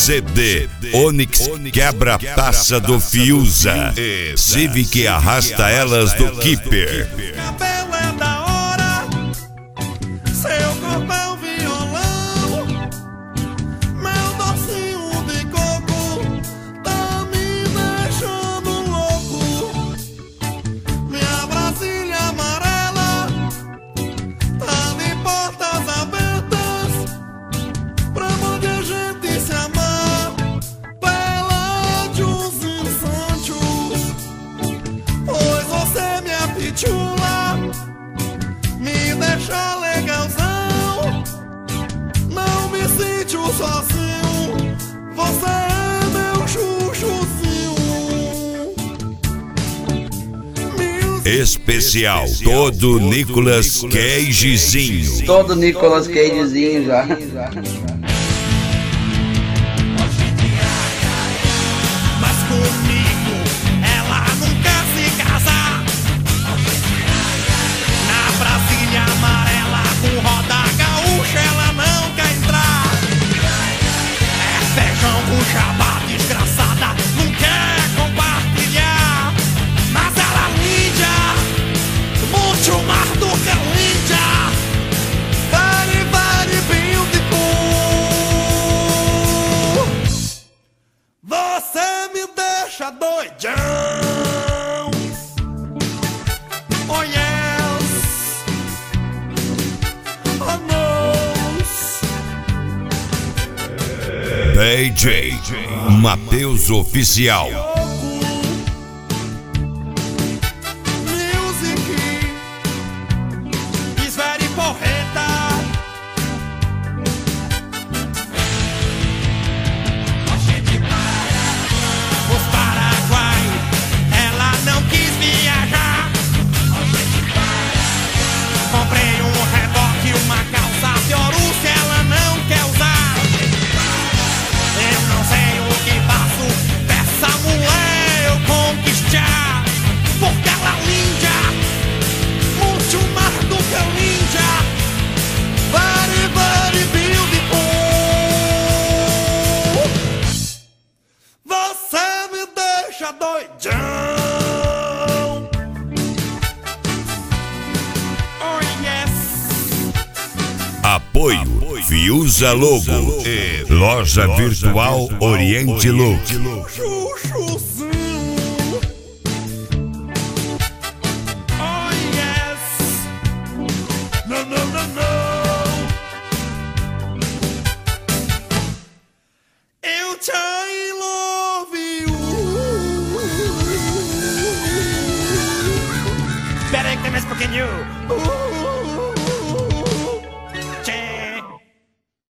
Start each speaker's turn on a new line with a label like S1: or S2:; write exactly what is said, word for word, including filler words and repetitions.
S1: C D Onix quebra-taça do Fiuza. Civic arrasta elas do Keeper.
S2: Cabelo é da hora, seu corpo é um violão, meu docinho de coco tá me deixando louco. Minha Brasília amarela tá de portas abertas pra onde a gente se amar. Peládios e Santos, pois você me apitula, me deixa legalzão, não me sinto sozinho, você é meu chuchuzinho.
S1: Especial todo Nicolas Cagezinho.
S3: Todo Nicolas Cagezinho já.
S2: Mas comigo ela não quer se casar. Na Brasília amarela com roda gaúcha ela não quer entrar. É feijão com jabá desgraçada, não quer compartilhar. Mas ela linda, muito mais do que linda. Very, very beautiful. Você me deixa doidão. Oh yes, oh no.
S1: B J Matheus Oficial.
S2: Music is very porreta. Os Paraguai, ela não quis viajar. Comprei um reboque e uma calça Fiorucci, ela não quer usar. Eu não sei o que faço dessa mulher eu conquistar, porque ela é linda, muito mais do que linda. Very, very beautiful. Você me deixa doidão. Oh yes.
S1: Apoio Fiuza Logo e Loja Virtual Oriente Look.
S2: Chuchuzinho. Oh yes. No, no, no, no. Eu te love you. Peraí que tem mais pouquinho. Uh.